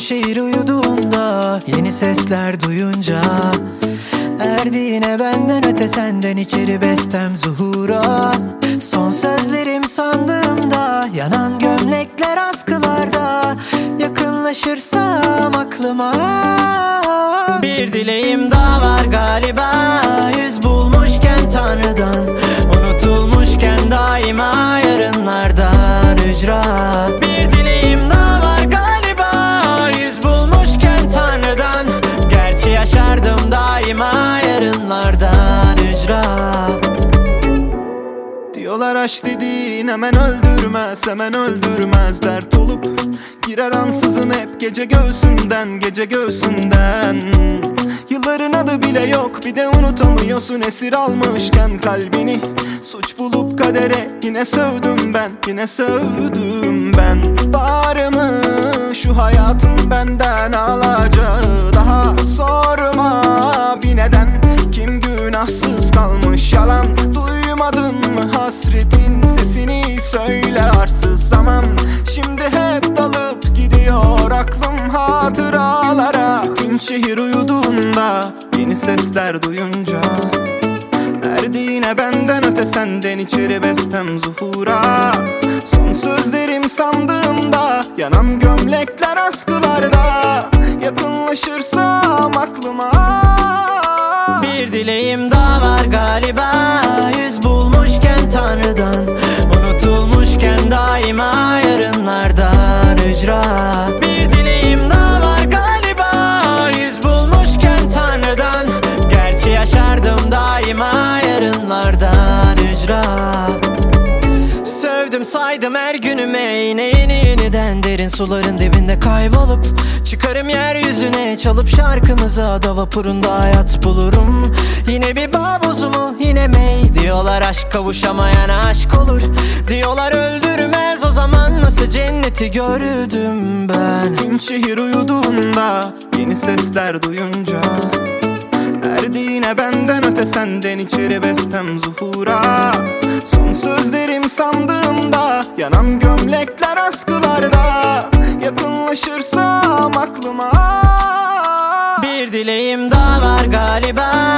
şehir uyuduğunda, yeni sesler duyunca, erdi yine benden öte senden içeri bestem zuhura. Son sözlerim sandığımda, yanan gömlekler askılarda, yakınlaşırsam aklıma bir dileğim daha var galiba. Yüz bulmuşken Tanrı'dan, unutulmuşken daima yarınlardan ücra. Bir dileğim daha var galiba, yüz bulmuşken Tanrı'dan, gerçi yaşardım daima yarınlardan ücra. Diyorlar aşk dediğin hemen öldürmez, hemen öldürmez. Dert olup girer ansızın hep gece göğsünden, gece göğsünden. Yılların adı bile yok, bir de unutamıyorsun esir almışken kalbini. Suç bulup kadere yine sövdüm ben, yine sövdüm ben. Var mı şu hayatın benden alacağı, daha sorma bir neden. Kim günahsız kalmış, yalan duymadın mı hasretin sesini, söyle arsız zaman. Şimdi hep dalıp gidiyor aklım hatıralara. Tüm şehir uyuduğunda, yeni sesler duyunca, erdi yine benden öte senden içeri bestem zuhura. Son sözlerim sandığımda, yanan gömlekler askılarda, yakınlaşırsam aklıma bir dileğim daha var galiba. Yüz bulmuşken Tanrı'dan, unutulmuşken daima yarınlardan ücra. Bir dileğim daha var galiba, yüz bulmuşken Tanrı'dan, gerçi yaşardım daima yarınlardan ücra. Sövdüm saydım her günüme, yine yeniden derin suların dibinde kaybolup çıkarım yeryüzüne, çalıp şarkımızı ada vapurunda hayat bulurum. Yine bir bağ bozumu, yine mey. Diyorlar aşk kavuşamayan aşk olur, diyorlar öldürmez, o zaman nasıl cenneti gördüm ben. Tüm şehir uyuduğunda, yeni sesler duyunca, erdi yine benden öte senden içeri bestem zuhura. Son sözlerim sandığımda, yanan gömlekler askılarda, yakınlaşırsam aklıma bir dileğim daha var galiba.